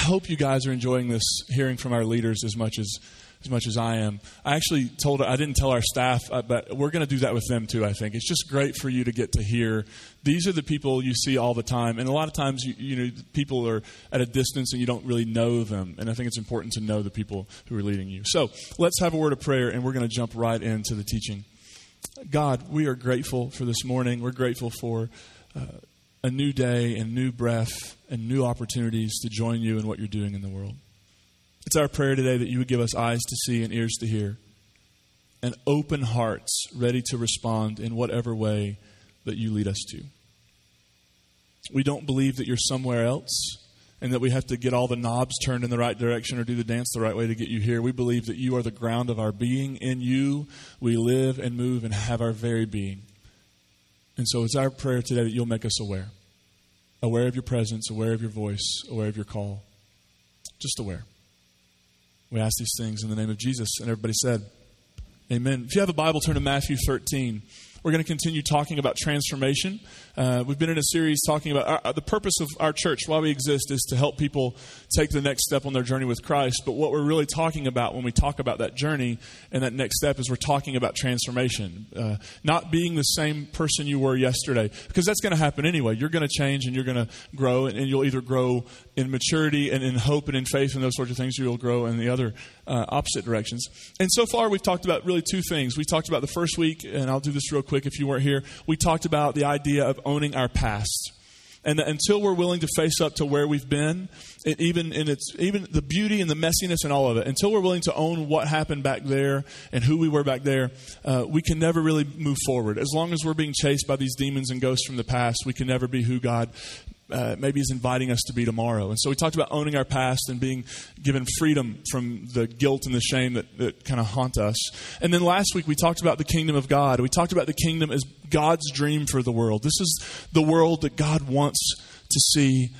hope you guys are enjoying this, hearing from our leaders as much as I am. I didn't tell our staff, but we're going to do that with them too, I think. It's just great for you to get to hear. These are the people you see all the time. And a lot of times, people are at a distance and you don't really know them. And I think it's important to know the people who are leading you. So let's have a word of prayer, and we're going to jump right into the teaching. God, we are grateful for this morning. We're grateful for a new day and new breath and new opportunities to join you in what you're doing in the world. It's our prayer today that you would give us eyes to see and ears to hear, and open hearts ready to respond in whatever way that you lead us to. We don't believe that you're somewhere else and that we have to get all the knobs turned in the right direction or do the dance the right way to get you here. We believe that you are the ground of our being. In you, we live and move and have our very being. And so it's our prayer today that you'll make us aware of your presence, aware of your voice, aware of your call. Just aware. We ask these things in the name of Jesus. And everybody said, amen. If you have a Bible, turn to Matthew 13. We're going to continue talking about transformation. We've been in a series talking about the purpose of our church, why we exist, is to help people take the next step on their journey with Christ. But what we're really talking about when we talk about that journey and that next step is we're talking about transformation. Not being the same person you were yesterday, because that's going to happen anyway. You're going to change and you're going to grow, and you'll either grow in maturity and in hope and in faith and those sorts of things, or you'll grow in the other opposite directions. And so far we've talked about really two things. We talked about the first week, and I'll do this real quick if you weren't here. We talked about the idea of owning our past. And that until we're willing to face up to where we've been, even the beauty and the messiness and all of it, until we're willing to own what happened back there and who we were back there, we can never really move forward. As long as we're being chased by these demons and ghosts from the past, we can never be who God maybe is inviting us to be tomorrow. And so we talked about owning our past and being given freedom from the guilt and the shame that kind of haunt us. And then last week we talked about the kingdom of God. We talked about the kingdom as God's dream for the world. This is the world that God wants to see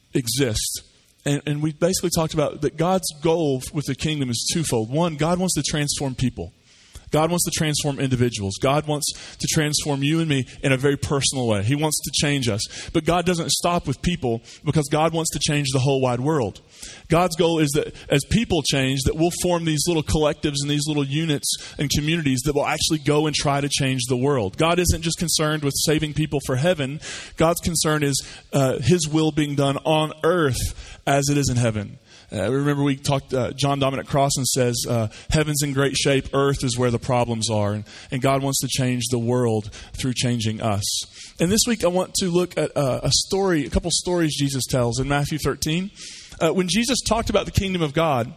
exist. And we basically talked about that God's goal with the kingdom is twofold. One, God wants to transform people. God wants to transform individuals. God wants to transform you and me in a very personal way. He wants to change us. But God doesn't stop with people, because God wants to change the whole wide world. God's goal is that as people change, that we'll form these little collectives and these little units and communities that will actually go and try to change the world. God isn't just concerned with saving people for heaven. God's concern is His will being done on earth as it is in heaven. Remember we talked, John Dominic Crossan says, heaven's in great shape, earth is where the problems are. And God wants to change the world through changing us. And this week I want to look at a couple stories Jesus tells in Matthew 13. When Jesus talked about the kingdom of God,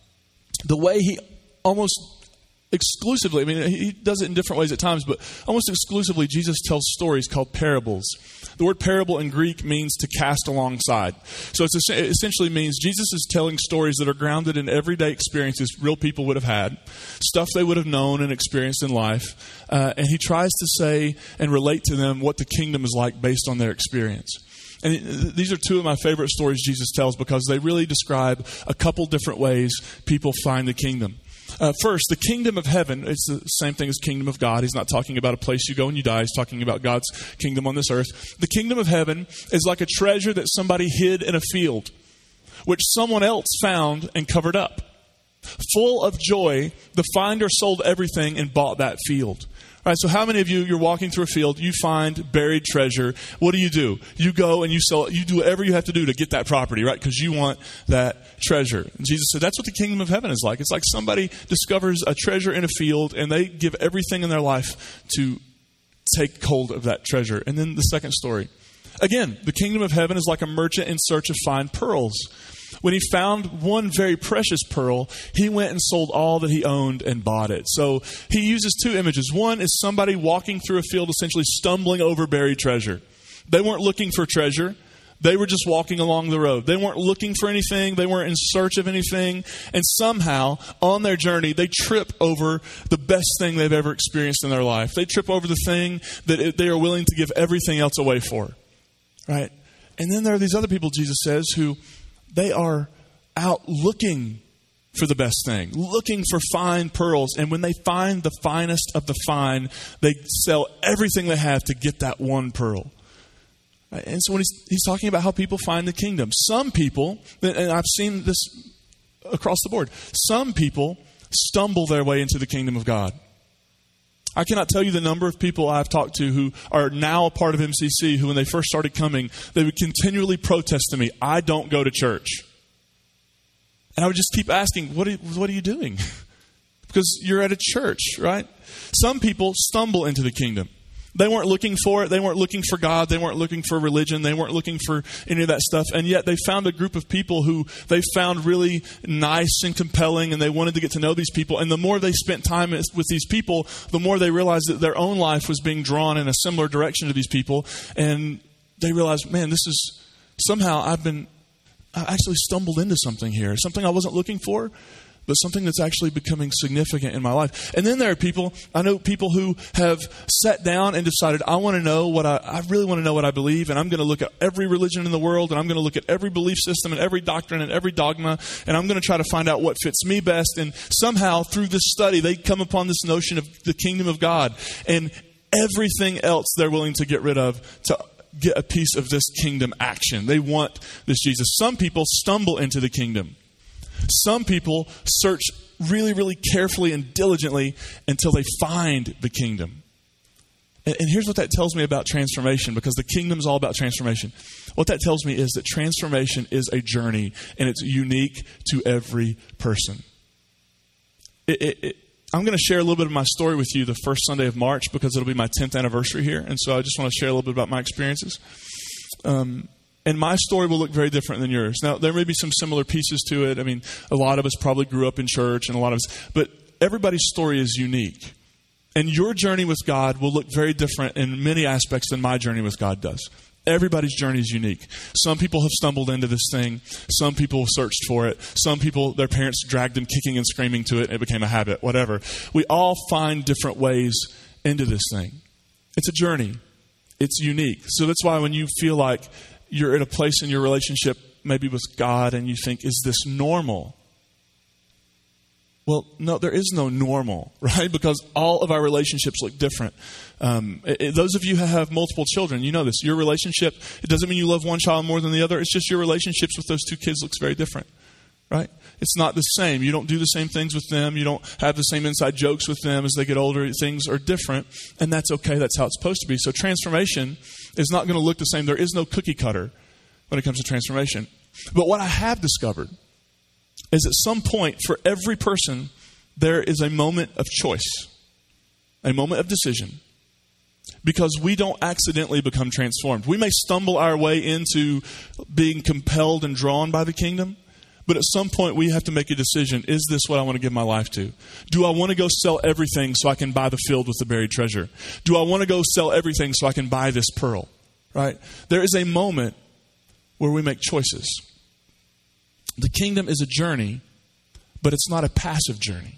the way he almost exclusively, he does it in different ways at times, but almost exclusively Jesus tells stories called parables. The word parable in Greek means to cast alongside. So it essentially means Jesus is telling stories that are grounded in everyday experiences real people would have had, stuff they would have known and experienced in life, and he tries to say and relate to them what the kingdom is like based on their experience. And these are two of my favorite stories Jesus tells, because they really describe a couple different ways people find the kingdom. First, the kingdom of heaven, it's the same thing as kingdom of God. He's not talking about a place you go and you die. He's talking about God's kingdom on this earth. The kingdom of heaven is like a treasure that somebody hid in a field, which someone else found and covered up. Full of joy, the finder sold everything and bought that field. All right, so how many of you're walking through a field, you find buried treasure. What do? You go and you sell it. You do whatever you have to do to get that property, right? Because you want that treasure. And Jesus said that's what the kingdom of heaven is like. It's like somebody discovers a treasure in a field and they give everything in their life to take hold of that treasure. And then the second story. Again, the kingdom of heaven is like a merchant in search of fine pearls. When he found one very precious pearl, he went and sold all that he owned and bought it. So he uses two images. One is somebody walking through a field, essentially stumbling over buried treasure. They weren't looking for treasure. They were just walking along the road. They weren't looking for anything. They weren't in search of anything. And somehow, on their journey, they trip over the best thing they've ever experienced in their life. They trip over the thing that they are willing to give everything else away for. Right? And then there are these other people, Jesus says, who they are out looking for the best thing, looking for fine pearls. And when they find the finest of the fine, they sell everything they have to get that one pearl. And so when he's talking about how people find the kingdom, some people, and I've seen this across the board, some people stumble their way into the kingdom of God. I cannot tell you the number of people I've talked to who are now a part of MCC who, when they first started coming, they would continually protest to me, I don't go to church. And I would just keep asking, what are you doing? Because you're at a church, right? Some people stumble into the kingdom. They weren't looking for it. They weren't looking for God. They weren't looking for religion. They weren't looking for any of that stuff. And yet they found a group of people who they found really nice and compelling, and they wanted to get to know these people. And the more they spent time with these people, the more they realized that their own life was being drawn in a similar direction to these people. And they realized, man, this is somehow I actually stumbled into something here, something I wasn't looking for, but something that's actually becoming significant in my life. And then there are people, I know people who have sat down and decided, I want to know what I really want to know what I believe, and I'm going to look at every religion in the world, and I'm going to look at every belief system and every doctrine and every dogma, and I'm going to try to find out what fits me best. And somehow through this study, they come upon this notion of the kingdom of God, and everything else they're willing to get rid of to get a piece of this kingdom action. They want this Jesus. Some people stumble into the kingdom. Some people search really, really carefully and diligently until they find the kingdom. And here's what that tells me about transformation, because the kingdom is all about transformation. What that tells me is that transformation is a journey, and it's unique to every person. I'm going to share a little bit of my story with you the first Sunday of March, because it'll be my 10th anniversary here. And so I just want to share a little bit about my experiences. And my story will look very different than yours. Now, there may be some similar pieces to it. I mean, a lot of us probably grew up in church, and a lot of us, but everybody's story is unique. And your journey with God will look very different in many aspects than my journey with God does. Everybody's journey is unique. Some people have stumbled into this thing. Some people searched for it. Some people, their parents dragged them kicking and screaming to it, and it became a habit, whatever. We all find different ways into this thing. It's a journey. It's unique. So that's why when you feel like you're in a place in your relationship, maybe with God, and you think, is this normal? Well, no, there is no normal, right? Because all of our relationships look different. Those of you who have multiple children, you know this. Your relationship, it doesn't mean you love one child more than the other. It's just your relationships with those two kids looks very different, right? It's not the same. You don't do the same things with them. You don't have the same inside jokes with them as they get older. Things are different, and that's okay. That's how it's supposed to be. So transformation is not going to look the same. There is no cookie cutter when it comes to transformation. But what I have discovered is at some point for every person, there is a moment of choice, a moment of decision, because we don't accidentally become transformed. We may stumble our way into being compelled and drawn by the kingdom, but at some point we have to make a decision. Is this what I want to give my life to? Do I want to go sell everything so I can buy the field with the buried treasure? Do I want to go sell everything so I can buy this pearl? Right? There is a moment where we make choices. The kingdom is a journey, but it's not a passive journey.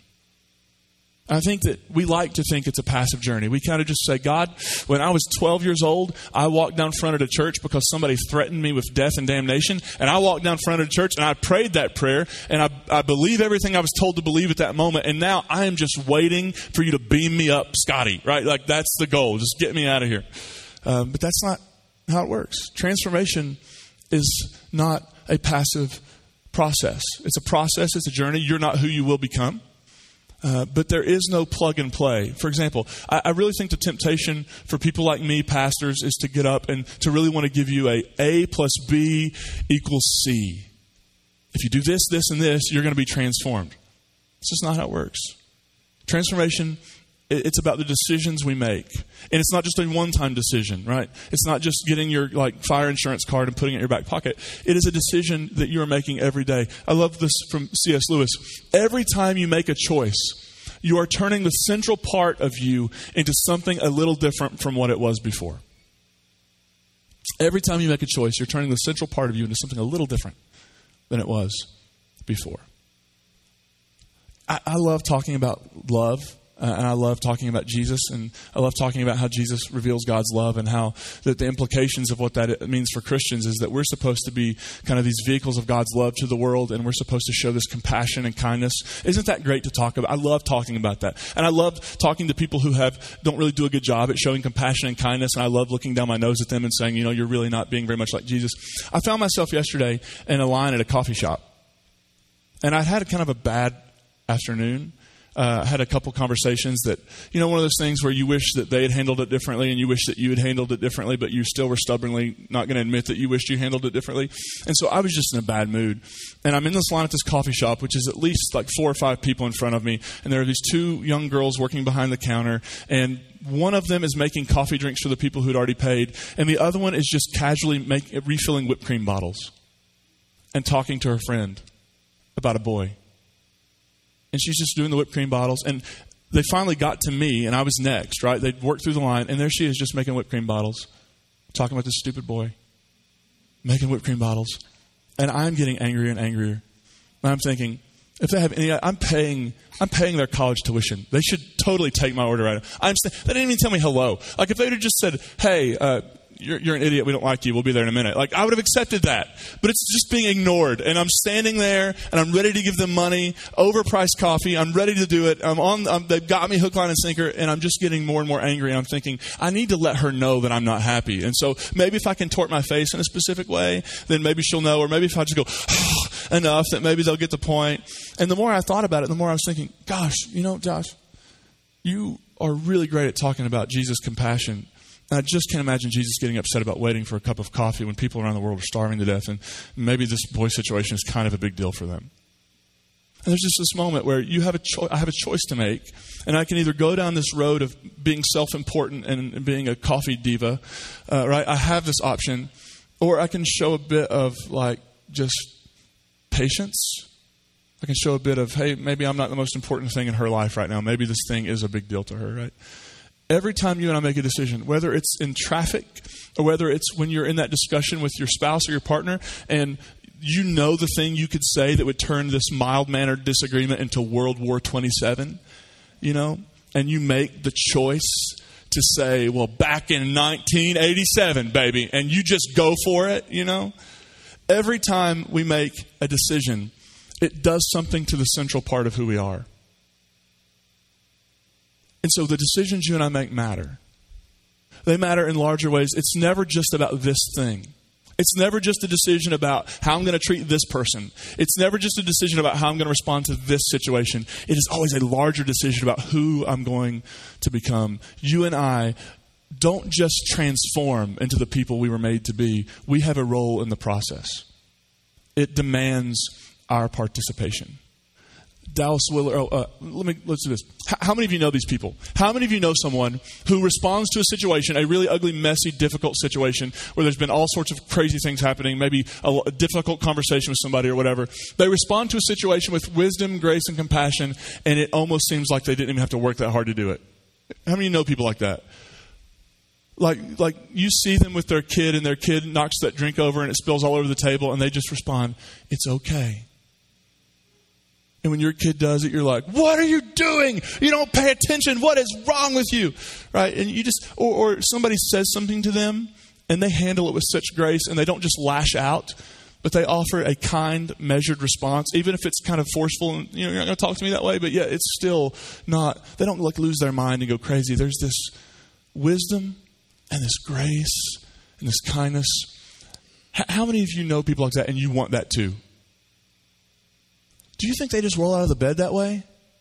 I think that we like to think it's a passive journey. We kind of just say, God, when I was 12 years old, I walked down front of the church because somebody threatened me with death and damnation. And I walked down front of the church and I prayed that prayer. And I believe everything I was told to believe at that moment. And now I am just waiting for you to beam me up, Scotty, right? Like that's the goal. Just get me out of here. But that's not how it works. Transformation is not a passive process. It's a process. It's a journey. You're not who you will become. But there is no plug and play. For example, I really think the temptation for people like me, pastors, is to get up and to really want to give you A plus B equals C. If you do this, this, and this, you're going to be transformed. It's just not how it works. Transformation, it's about the decisions we make. And it's not just a one-time decision, right? It's not just getting your fire insurance card and putting it in your back pocket. It is a decision that you are making every day. I love this from C.S. Lewis. Every time you make a choice, you are turning the central part of you into something a little different from what it was before. Every time you make a choice, you're turning the central part of you into something a little different than it was before. I love talking about love And I love talking about Jesus, and I love talking about how Jesus reveals God's love, and how that the implications of what that means for Christians is that we're supposed to be kind of these vehicles of God's love to the world, and we're supposed to show this compassion and kindness. Isn't that great to talk about? I love talking about that. And I love talking to people who don't really do a good job at showing compassion and kindness, and I love looking down my nose at them and saying, you're really not being very much like Jesus. I found myself yesterday in a line at a coffee shop, and I had kind of a bad afternoon. Had a couple conversations that, one of those things where you wish that they had handled it differently and you wish that you had handled it differently, but you still were stubbornly not going to admit that you wished you handled it differently. And so I was just in a bad mood. And I'm in this line at this coffee shop, which is at least like 4 or 5 people in front of me. And there are these 2 young girls working behind the counter. And one of them is making coffee drinks for the people who'd already paid. And the other one is just casually refilling whipped cream bottles and talking to her friend about a boy. And she's just doing the whipped cream bottles. And they finally got to me, and I was next, right? They'd worked through the line, and there she is just making whipped cream bottles, talking about this stupid boy, making whipped cream bottles. And I'm getting angrier and angrier. And I'm thinking, if they have any, I'm paying their college tuition. They should totally take my order right now. They didn't even tell me hello. Like if they would have just said, hey, you're an idiot, we don't like you, we'll be there in a minute. Like, I would have accepted that. But it's just being ignored. And I'm standing there, and I'm ready to give them money, overpriced coffee. I'm ready to do it. They've got me hook, line, and sinker, and I'm just getting more and more angry. And I'm thinking, I need to let her know that I'm not happy. And so maybe if I can tort my face in a specific way, then maybe she'll know. Or maybe if I just go, enough, that maybe they'll get the point. And the more I thought about it, the more I was thinking, gosh, Josh, you are really great at talking about Jesus' compassion. And I just can't imagine Jesus getting upset about waiting for a cup of coffee when people around the world are starving to death, and maybe this boy situation is kind of a big deal for them. And there's just this moment where I have a choice to make, and I can either go down this road of being self-important and being a coffee diva, right? I have this option, or I can show a bit of just patience. I can show a bit of, hey, maybe I'm not the most important thing in her life right now. Maybe this thing is a big deal to her, right? Every time you and I make a decision, whether it's in traffic or whether it's when you're in that discussion with your spouse or your partner, and the thing you could say that would turn this mild-mannered disagreement into World War 27, and you make the choice to say, well, back in 1987, baby, and you just go for it, Every time we make a decision, it does something to the central part of who we are. And so the decisions you and I make matter. They matter in larger ways. It's never just about this thing. It's never just a decision about how I'm going to treat this person. It's never just a decision about how I'm going to respond to this situation. It is always a larger decision about who I'm going to become. You and I don't just transform into the people we were made to be. We have a role in the process. It demands our participation. Dallas Willard, let's do this. How many of you know these people? How many of you know someone who responds to a situation, a really ugly, messy, difficult situation where there's been all sorts of crazy things happening, maybe a difficult conversation with somebody or whatever. They respond to a situation with wisdom, grace, and compassion, and it almost seems like they didn't even have to work that hard to do it. How many of you know people like that? Like you see them with their kid, and their kid knocks that drink over and it spills all over the table, and they just respond, "It's okay." And when your kid does it, you're like, "What are you doing? You don't pay attention. What is wrong with you?" Right? And you just, or somebody says something to them and they handle it with such grace, and they don't just lash out, but they offer a kind, measured response, even if it's kind of forceful. And, you're not going to talk to me that way, but yeah, it's still not, they don't lose their mind and go crazy. There's this wisdom and this grace and this kindness. How many of you know people like that and you want that too? Do you think they just roll out of the bed that way?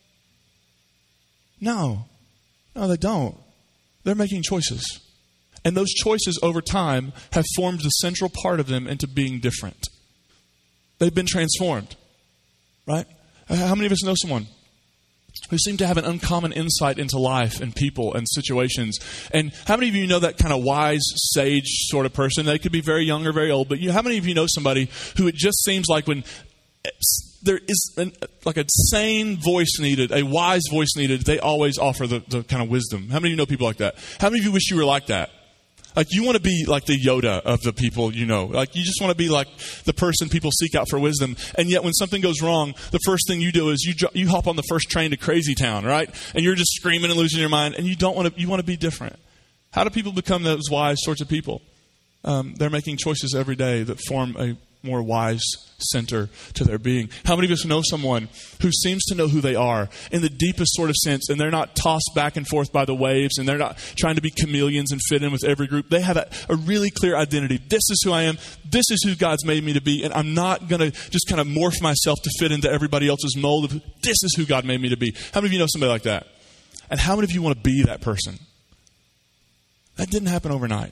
No, they don't. They're making choices. And those choices over time have formed the central part of them into being different. They've been transformed, right? How many of us know someone who seem to have an uncommon insight into life and people and situations? And how many of you know that kind of wise, sage sort of person? They could be very young or very old, but how many of you know somebody who it just seems like when there is a sane voice needed, a wise voice needed, they always offer the kind of wisdom? How many of you know people like that? How many of you wish you were like that? Like you want to be like the Yoda of the people you know. Like you just want to be like the person people seek out for wisdom. And yet when something goes wrong, the first thing you do is you hop on the first train to Crazy Town, right? And you're just screaming and losing your mind. And you want to be different. How do people become those wise sorts of people? They're making choices every day that form a more wise center to their being. How many of us know someone who seems to know who they are in the deepest sort of sense, and they're not tossed back and forth by the waves, and they're not trying to be chameleons and fit in with every group. They have a really clear identity. This is who I am. This is who God's made me to be, and I'm not going to just kind of morph myself to fit into everybody else's mold. This is who God made me to be. How many of you know somebody like that? And how many of you want to be that person? That didn't happen overnight.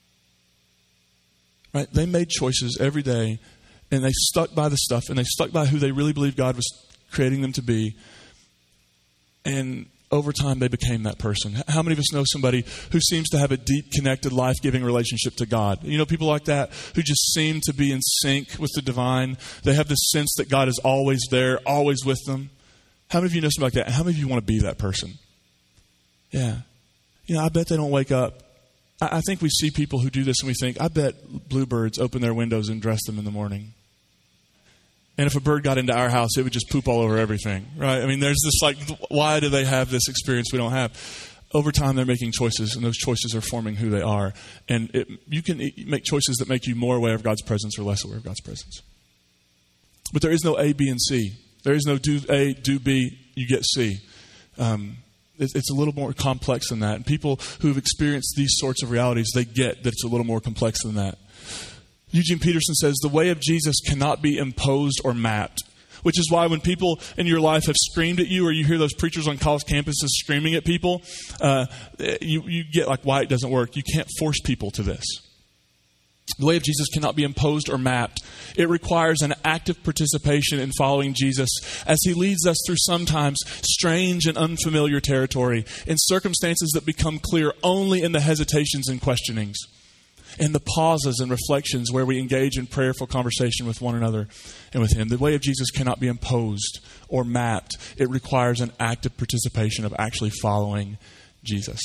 Right? They made choices every day, and they stuck by the stuff, and they stuck by who they really believed God was creating them to be. And over time, they became that person. How many of us know somebody who seems to have a deep, connected, life-giving relationship to God? You know, people like that who just seem to be in sync with the divine. They have this sense that God is always there, always with them. How many of you know somebody like that? How many of you want to be that person? Yeah. You know, I bet they don't wake up. I think we see people who do this and we think, I bet bluebirds open their windows and dress them in the morning. And if a bird got into our house, it would just poop all over everything, right? I mean, there's this like, why do they have this experience we don't have? Over time, they're making choices, and those choices are forming who they are. And you can make choices that make you more aware of God's presence or less aware of God's presence. But there is no A, B, and C. There is no do A, do B, you get C. It's a little more complex than that. And people who've experienced these sorts of realities, they get that it's a little more complex than that. Eugene Peterson says, the way of Jesus cannot be imposed or mapped, which is why when people in your life have screamed at you, or you hear those preachers on college campuses screaming at people, you get like why it doesn't work. You can't force people to this. The way of Jesus cannot be imposed or mapped. It requires an active participation in following Jesus as he leads us through sometimes strange and unfamiliar territory in circumstances that become clear only in the hesitations and questionings, in the pauses and reflections where we engage in prayerful conversation with one another and with him. The way of Jesus cannot be imposed or mapped. It requires an active participation of actually following Jesus.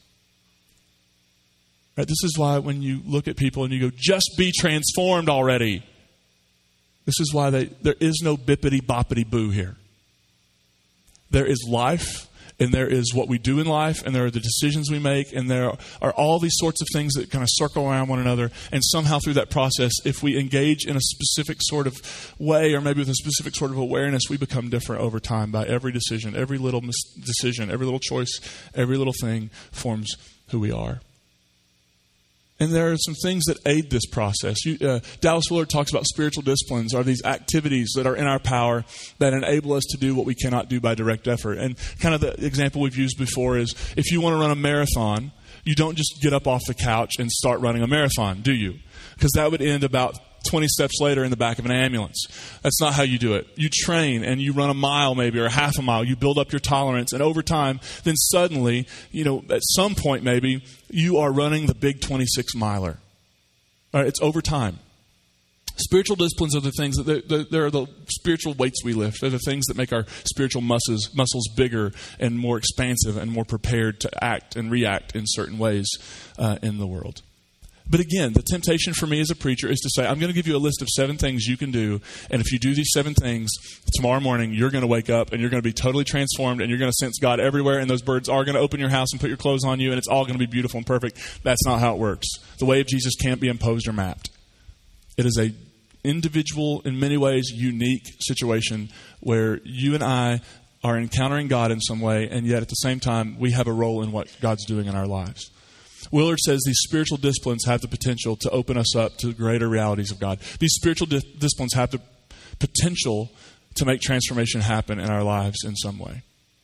Right, this is why when you look at people and you go, just be transformed already. This is why there is no bippity boppity boo here. There is life, and there is what we do in life, and there are the decisions we make, and there are all these sorts of things that kind of circle around one another. And somehow through that process, if we engage in a specific sort of way, or maybe with a specific sort of awareness, we become different over time by every decision, every little decision, every little choice, every little thing forms who we are. And there are some things that aid this process. Dallas Willard talks about spiritual disciplines are these activities that are in our power that enable us to do what we cannot do by direct effort. And kind of the example we've used before is if you want to run a marathon, you don't just get up off the couch and start running a marathon, do you? Because that would end about 20 steps later in the back of an ambulance. That's not how you do it. You train and you run a mile maybe or half a mile. You build up your tolerance, and over time, then suddenly, at some point maybe, you are running the big 26-miler. All right, it's over time. Spiritual disciplines are the things that they're the spiritual weights we lift. They're the things that make our spiritual muscles bigger and more expansive and more prepared to act and react in certain ways in the world. But again, the temptation for me as a preacher is to say, I'm going to give you a list of 7 things you can do. And if you do these 7 things, tomorrow morning, you're going to wake up and you're going to be totally transformed and you're going to sense God everywhere. And those birds are going to open your house and put your clothes on you. And it's all going to be beautiful and perfect. That's not how it works. The way of Jesus can't be imposed or mapped. It is a individual, in many ways, unique situation where you and I are encountering God in some way. And yet at the same time, we have a role in what God's doing in our lives. Willard says these spiritual disciplines have the potential to open us up to greater realities of God. These spiritual disciplines have the potential to make transformation happen in our lives in some way.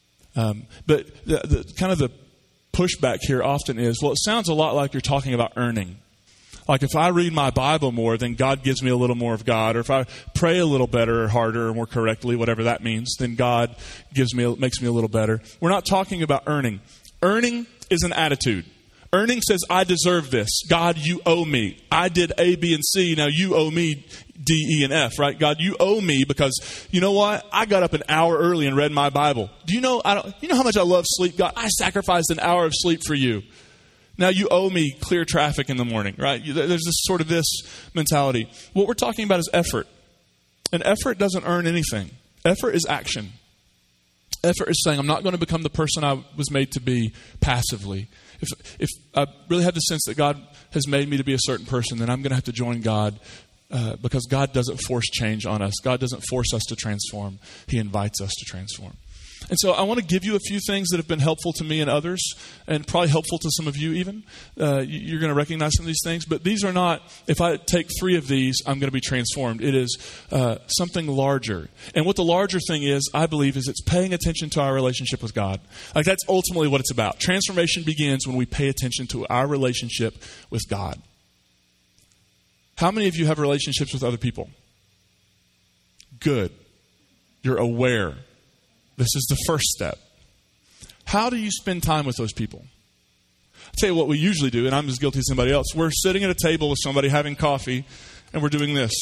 But the kind of the pushback here often is, well, it sounds a lot like you're talking about earning. Like if I read my Bible more, then God gives me a little more of God. Or if I pray a little better or harder or more correctly, whatever that means, then God makes me a little better. We're not talking about earning. Earning is an attitude. Earning says, I deserve this. God, you owe me. I did A, B, and C. Now you owe me D, E, and F, right? God, you owe me because you know what? I got up an hour early and read my Bible. Do you know how much I love sleep? God, I sacrificed an hour of sleep for you. Now you owe me clear traffic in the morning, right? There's this mentality. What we're talking about is effort. And effort doesn't earn anything. Effort is action. Effort is saying, I'm not going to become the person I was made to be passively. If I really have the sense that God has made me to be a certain person, then I'm going to have to join God because God doesn't force change on us. God doesn't force us to transform. He invites us to transform. And so I want to give you a few things that have been helpful to me and others, and probably helpful to some of you even. You're going to recognize some of these things, but these are not, if I take 3 of these, I'm going to be transformed. It is something larger. And what the larger thing is, I believe, is it's paying attention to our relationship with God. Like that's ultimately what it's about. Transformation begins when we pay attention to our relationship with God. How many of you have relationships with other people? Good. You're aware. This is the first step. How do you spend time with those people? I'll tell you what we usually do, and I'm as guilty as somebody else. We're sitting at a table with somebody having coffee, and we're doing this.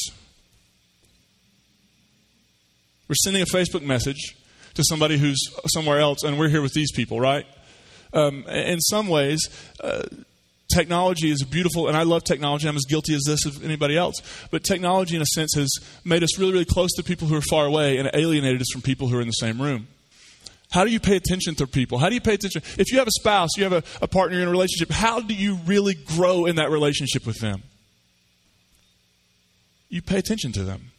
We're sending a Facebook message to somebody who's somewhere else, and we're here with these people, right? In some ways, technology is beautiful, and I love technology. I'm as guilty as this of anybody else. But technology, in a sense, has made us really, really close to people who are far away and alienated us from people who are in the same room. How do you pay attention to people? How do you pay attention? If you have a spouse, you have a partner, you're in a relationship, how do you really grow in that relationship with them? You pay attention to them.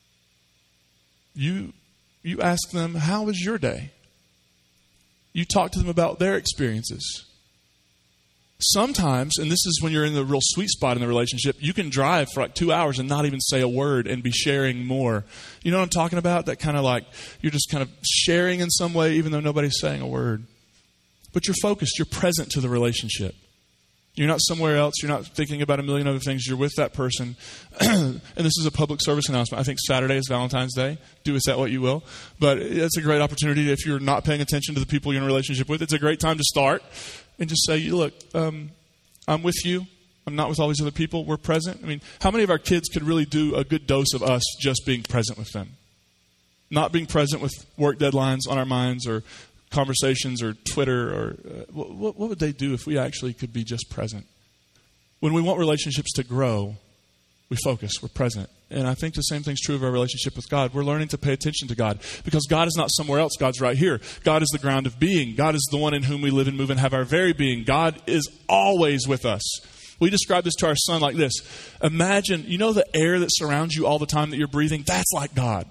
You ask them, how was your day? You talk to them about their experiences. Sometimes, and this is when you're in the real sweet spot in the relationship, you can drive for like 2 hours and not even say a word and be sharing more. You know what I'm talking about? That kind of like, you're just kind of sharing in some way even though nobody's saying a word. But you're focused, you're present to the relationship. You're not somewhere else, you're not thinking about a million other things, you're with that person. And this is a public service announcement. I think Saturday is Valentine's Day. Do with that what you will. But it's a great opportunity if you're not paying attention to the people you're in a relationship with. It's a great time to start. And just say, look, I'm with you. I'm not with all these other people. We're present. I mean, how many of our kids could really do a good dose of us just being present with them? Not being present with work deadlines on our minds or conversations or Twitter. Or what would they do if we actually could be just present? When we want relationships to grow, we focus. We're present. And I think the same thing's true of our relationship with God. We're learning to pay attention to God because God is not somewhere else. God's right here. God is the ground of being. God is the one in whom we live and move and have our very being. God is always with us. We describe this to our son like this. Imagine, you know the air that surrounds you all the time that you're breathing? That's like God.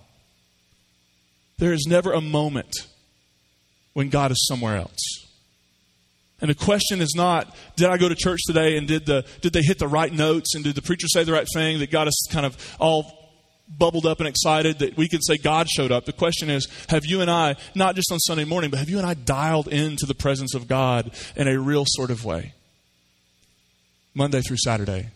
There is never a moment when God is somewhere else. And the question is not, did I go to church today and did they hit the right notes and did the preacher say the right thing that got us kind of all bubbled up and excited that we could say God showed up? The question is, have you and I, not just on Sunday morning, but have you and I dialed into the presence of God in a real sort of way? Monday through Saturday.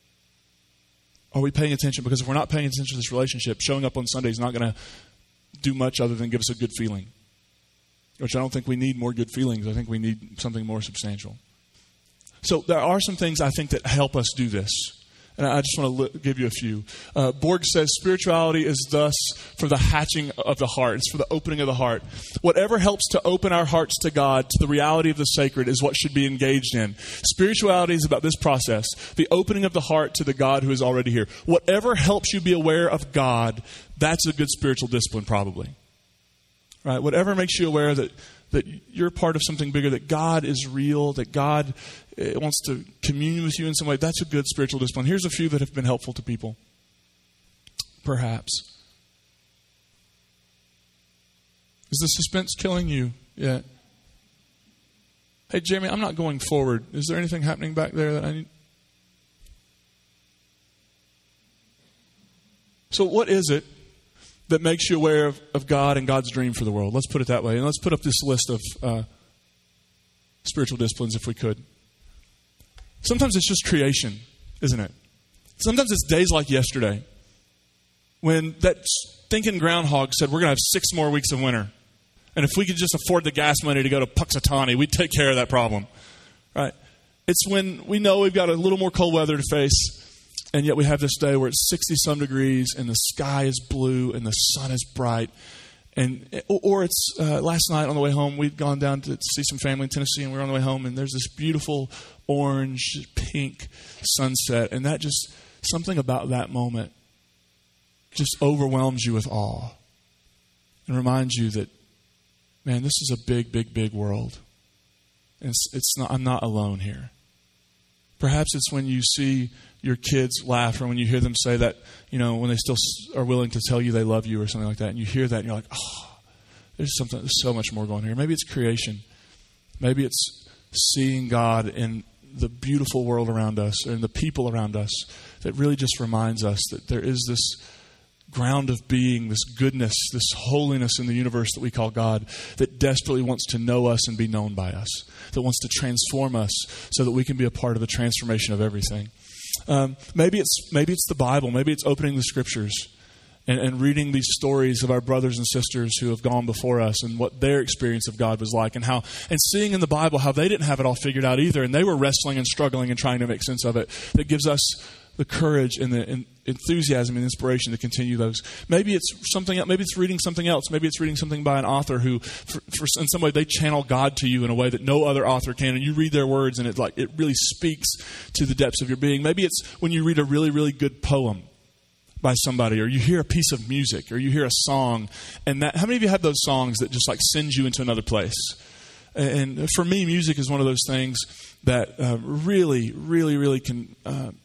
Are we paying attention? Because if we're not paying attention to this relationship, showing up on Sunday is not going to do much other than give us a good feeling. Which I don't think we need more good feelings. I think we need something more substantial. So there are some things I think that help us do this. And I just want to give you a few. Borg says spirituality is thus for the hatching of the heart. It's for the opening of the heart. Whatever helps to open our hearts to God, to the reality of the sacred, is what should be engaged in. Spirituality is about this process, the opening of the heart to the God who is already here. Whatever helps you be aware of God, that's a good spiritual discipline probably. Right? Whatever makes you aware that you're part of something bigger, that God is real, that God wants to commune with you in some way, that's a good spiritual discipline. Here's a few that have been helpful to people. Perhaps. Is the suspense killing you yet? Hey, Jeremy, I'm not going forward. Is there anything happening back there that I need? So what is it that makes you aware of God and God's dream for the world? Let's put it that way. And let's put up this list of spiritual disciplines if we could. Sometimes it's just creation, isn't it? Sometimes it's days like yesterday when that stinking groundhog said we're going to have 6 more weeks of winter. And if we could just afford the gas money to go to Puxatawny, we'd take care of that problem. Right? It's when we know we've got a little more cold weather to face, and yet we have this day where it's 60-some degrees and the sky is blue and the sun is bright Or it's last night on the way home, we'd gone down to see some family in Tennessee, and we were on the way home, and there's this beautiful orange, pink sunset, and that just, something about that moment just overwhelms you with awe and reminds you that, man, this is a big, big, big world. And it's not, I'm not alone here. Perhaps it's when you see your kids laugh, or when you hear them say that, when they still are willing to tell you they love you or something like that, and you hear that and you're like, oh, there's so much more going on here. Maybe it's creation. Maybe it's seeing God in the beautiful world around us and the people around us that really just reminds us that there is this ground of being, this goodness, this holiness in the universe that we call God, that desperately wants to know us and be known by us, that wants to transform us so that we can be a part of the transformation of everything. Maybe it's the Bible. Maybe it's opening the Scriptures and reading these stories of our brothers and sisters who have gone before us and what their experience of God was like, and seeing in the Bible how they didn't have it all figured out either, and they were wrestling and struggling and trying to make sense of it. That gives us the courage and the enthusiasm and inspiration to continue those. Maybe it's something else. Maybe it's reading something else. Maybe it's reading something by an author who, for in some way, they channel God to you in a way that no other author can, and you read their words, and it really speaks to the depths of your being. Maybe it's when you read a really, really good poem by somebody, or you hear a piece of music, or you hear a song, and how many of you have those songs that just send you into another place? And for me, music is one of those things that really, really, really can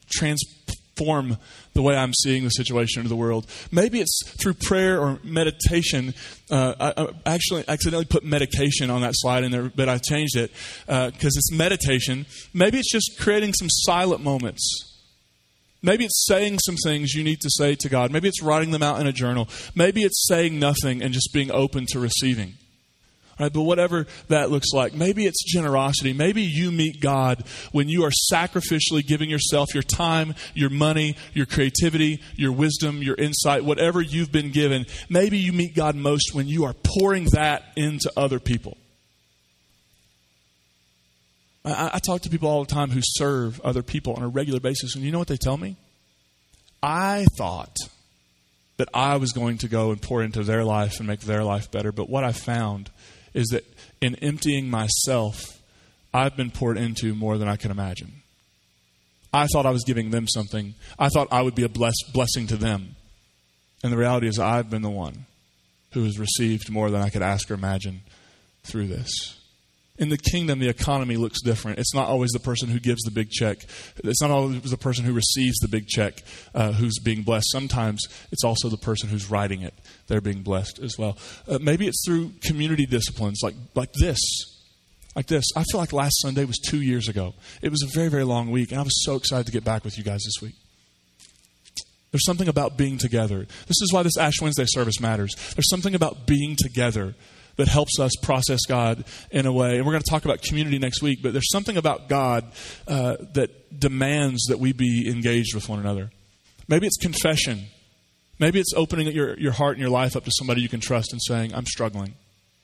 transform the way I'm seeing the situation into the world. Maybe it's through prayer or meditation. I actually accidentally put medication on that slide in there, but I changed it because it's meditation. Maybe it's just creating some silent moments. Maybe it's saying some things you need to say to God. Maybe it's writing them out in a journal. Maybe it's saying nothing and just being open to receiving. Right, but whatever that looks like, maybe it's generosity. Maybe you meet God when you are sacrificially giving yourself, your time, your money, your creativity, your wisdom, your insight, whatever you've been given. Maybe you meet God most when you are pouring that into other people. I talk to people all the time who serve other people on a regular basis, and you know what they tell me? I thought that I was going to go and pour into their life and make their life better, but what I found is that in emptying myself, I've been poured into more than I can imagine. I thought I was giving them something. I thought I would be a blessing to them. And the reality is I've been the one who has received more than I could ask or imagine through this. In the kingdom, the economy looks different. It's not always the person who gives the big check. It's not always the person who receives the big check who's being blessed. Sometimes it's also the person who's writing it. They're being blessed as well. Maybe it's through community disciplines like this. Like this. I feel like last Sunday was 2 years ago. It was a very, very long week, and I was so excited to get back with you guys this week. There's something about being together. This is why this Ash Wednesday service matters. There's something about being together that helps us process God in a way. And we're going to talk about community next week, but there's something about God that demands that we be engaged with one another. Maybe it's confession. Maybe it's opening your heart and your life up to somebody you can trust and saying, I'm struggling.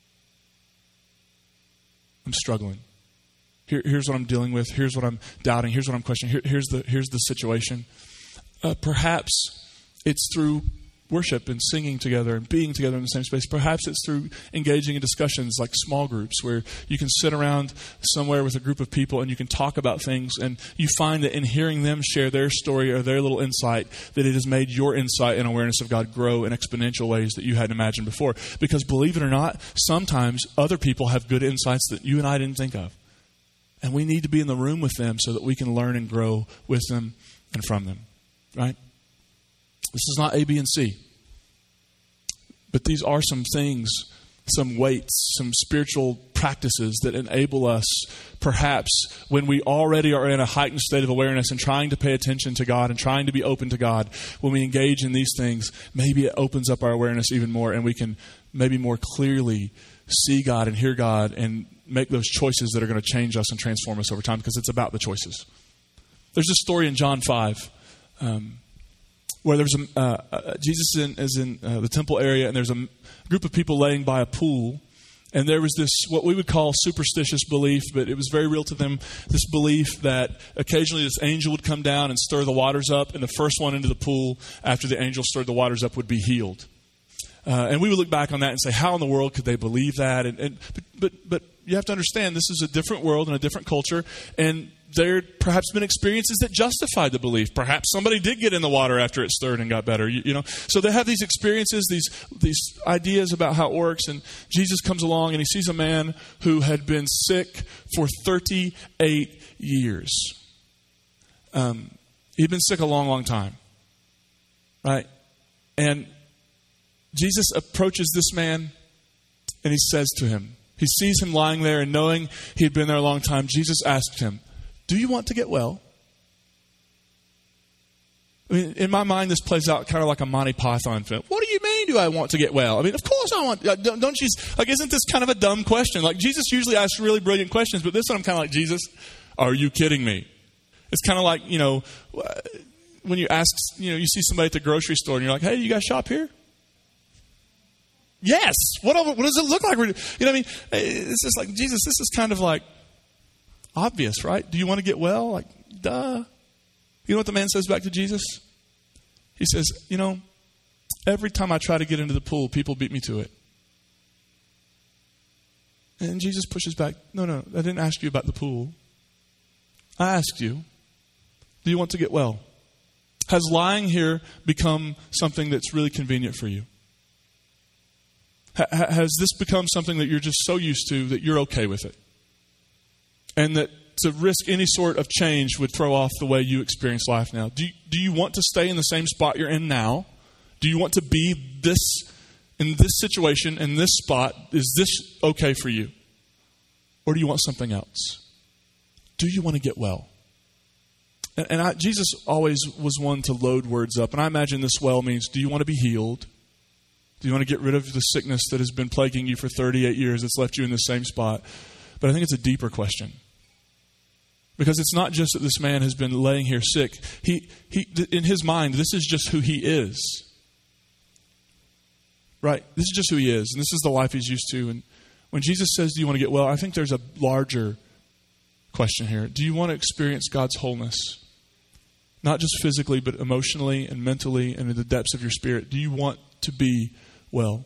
I'm struggling. Here's what I'm dealing with. Here's what I'm doubting. Here's what I'm questioning. Here's the situation. Perhaps it's through worship and singing together and being together in the same space. Perhaps it's through engaging in discussions like small groups where you can sit around somewhere with a group of people and you can talk about things, and you find that in hearing them share their story or their little insight, that it has made your insight and awareness of God grow in exponential ways that you hadn't imagined before. Because believe it or not, sometimes other people have good insights that you and I didn't think of. And we need to be in the room with them so that we can learn and grow with them and from them. Right? This is not A, B, and C. But these are some things, some weights, some spiritual practices that enable us, perhaps when we already are in a heightened state of awareness and trying to pay attention to God and trying to be open to God, when we engage in these things, maybe it opens up our awareness even more, and we can maybe more clearly see God and hear God and make those choices that are going to change us and transform us over time, because it's about the choices. There's this story in John 5 where there's Jesus is in the temple area, and there's a group of people laying by a pool, and there was this what we would call superstitious belief, but it was very real to them, this belief that occasionally this angel would come down and stir the waters up, and the first one into the pool after the angel stirred the waters up would be healed. And we would look back on that and say, how in the world could they believe that? But you have to understand, this is a different world and a different culture, and there perhaps been experiences that justified the belief. Perhaps somebody did get in the water after it stirred and got better. You know, so they have these experiences, these ideas about how it works. And Jesus comes along and he sees a man who had been sick for 38 years. He'd been sick a long, long time, right? And Jesus approaches this man and he says to him, he sees him lying there, and knowing he had been there a long time, Jesus asked him, "Do you want to get well?" I mean, in my mind, this plays out kind of like a Monty Python film. What do you mean, do I want to get well? I mean, of course I want. Don't you, like, isn't this kind of a dumb question? Like, Jesus usually asks really brilliant questions, but this one I'm kind of like, Jesus, are you kidding me? It's kind of like, you know, when you ask, you know, you see somebody at the grocery store and you're like, hey, you guys shop here? Yes. What does it look like? You know what I mean? It's just like, Jesus, this is kind of like obvious, right? Do you want to get well? Like, duh. You know what the man says back to Jesus? He says, you know, every time I try to get into the pool, people beat me to it. And Jesus pushes back. No, I didn't ask you about the pool. I asked you, do you want to get well? Has lying here become something that's really convenient for you? Has this become something that you're just so used to that you're okay with it? And that to risk any sort of change would throw off the way you experience life now. Do you want to stay in the same spot you're in now? Do you want to be in this situation, in this spot? Is this okay for you? Or do you want something else? Do you want to get well? And Jesus always was one to load words up. And I imagine this well means, do you want to be healed? Do you want to get rid of the sickness that has been plaguing you for 38 years that's left you in the same spot? But I think it's a deeper question. Because it's not just that this man has been laying here sick. He in his mind, this is just who he is. Right? This is just who he is. And this is the life he's used to. And when Jesus says, do you want to get well? I think there's a larger question here. Do you want to experience God's wholeness? Not just physically, but emotionally and mentally and in the depths of your spirit. Do you want to be well?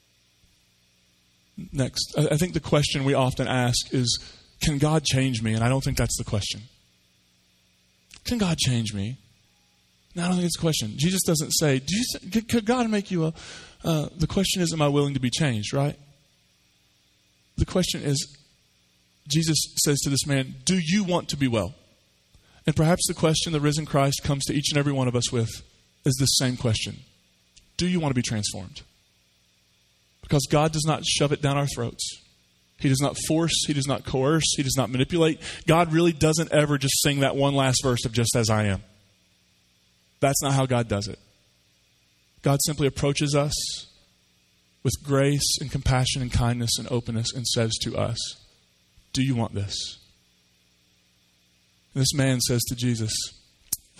Next, I think the question we often ask is, can God change me? And I don't think that's the question. Can God change me? No, I don't think it's the question. Jesus doesn't say, could God make you the question is, am I willing to be changed, right? The question is, Jesus says to this man, do you want to be well? And perhaps the question the risen Christ comes to each and every one of us with is this same question. Do you want to be transformed? Because God does not shove it down our throats. He does not force. He does not coerce. He does not manipulate. God really doesn't ever just sing that one last verse of just as I am. That's not how God does it. God simply approaches us with grace and compassion and kindness and openness and says to us, do you want this? And this man says to Jesus, yeah.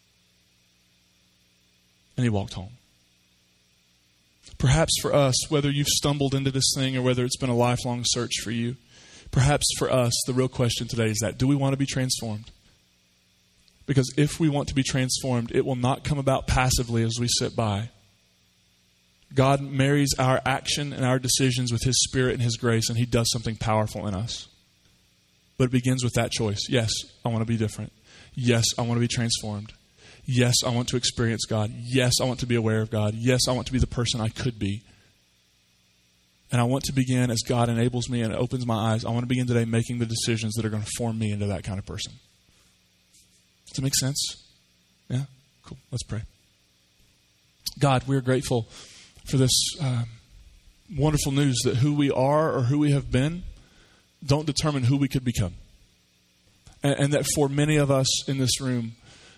And he walked home. Perhaps for us, whether you've stumbled into this thing or whether it's been a lifelong search for you, perhaps for us, the real question today is that, do we want to be transformed? Because if we want to be transformed, it will not come about passively as we sit by. God marries our action and our decisions with His Spirit and His grace, and He does something powerful in us. But it begins with that choice. Yes, I want to be different. Yes, I want to be transformed. Yes, I want to experience God. Yes, I want to be aware of God. Yes, I want to be the person I could be. And I want to begin, as God enables me and opens my eyes, I want to begin today making the decisions that are going to form me into that kind of person. Does it make sense? Yeah? Cool. Let's pray. God, we're grateful for this wonderful news that who we are or who we have been don't determine who we could become. And that for many of us in this room,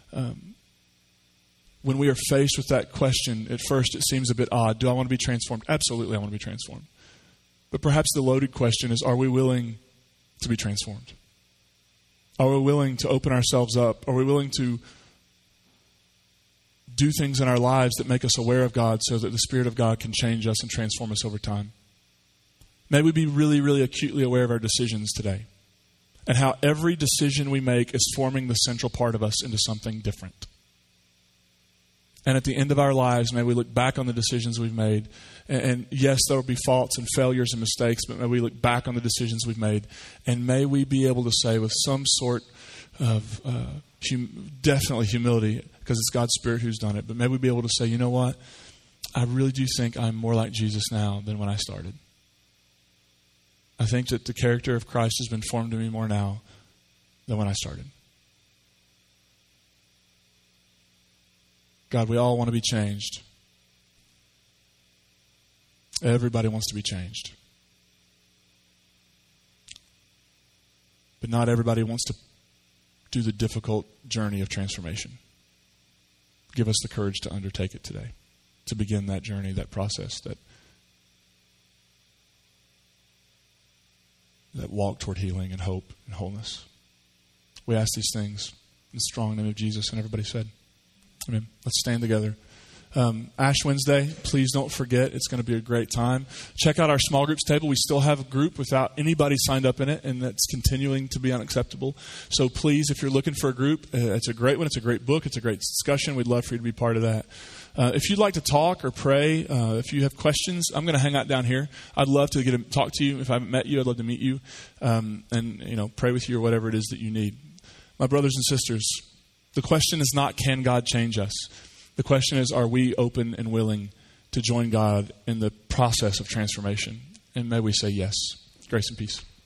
when we are faced with that question, at first it seems a bit odd. Do I want to be transformed? Absolutely, I want to be transformed. But perhaps the loaded question is, are we willing to be transformed? Are we willing to open ourselves up? Are we willing to do things in our lives that make us aware of God so that the Spirit of God can change us and transform us over time? May we be really, really acutely aware of our decisions today and how every decision we make is forming the central part of us into something different. And at the end of our lives, may we look back on the decisions we've made. And yes, there will be faults and failures and mistakes, but may we look back on the decisions we've made. And may we be able to say with some sort of definitely humility, because it's God's Spirit who's done it, but may we be able to say, you know what? I really do think I'm more like Jesus now than when I started. I think that the character of Christ has been formed in me more now than when I started. God, we all want to be changed. Everybody wants to be changed. But not everybody wants to do the difficult journey of transformation. Give us the courage to undertake it today, to begin that journey, that process, that walk toward healing and hope and wholeness. We ask these things in the strong name of Jesus, and everybody said, amen. Let's stand together. Ash Wednesday, please don't forget. It's going to be a great time. Check out our small groups table. We still have a group without anybody signed up in it, and that's continuing to be unacceptable. So please, if you're looking for a group, it's a great one. It's a great book. It's a great discussion. We'd love for you to be part of that. If you'd like to talk or pray, if you have questions, I'm going to hang out down here. I'd love to talk to you. If I haven't met you, I'd love to meet you and pray with you or whatever it is that you need. My brothers and sisters, the question is not, can God change us? The question is, are we open and willing to join God in the process of transformation? And may we say yes. Grace and peace.